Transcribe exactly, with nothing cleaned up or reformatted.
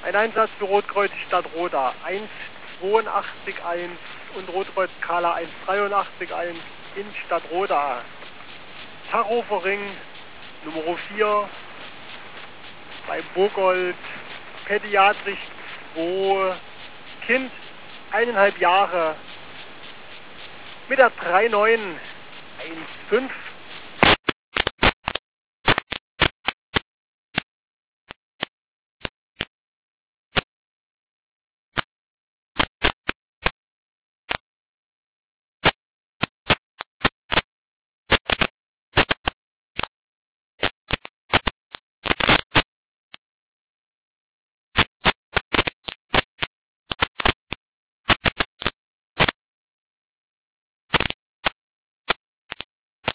Ein Einsatz für Rotkreuz Stadt Roda eins zweiundachtzig eins und Rotkreuz Kala eins dreiundachtzig eins in Stadt Roda. Tarofering Nummer vier bei Burgold, Pädiatrisch zwei, Kind eineinhalb Jahre mit der drei neun eins fünf.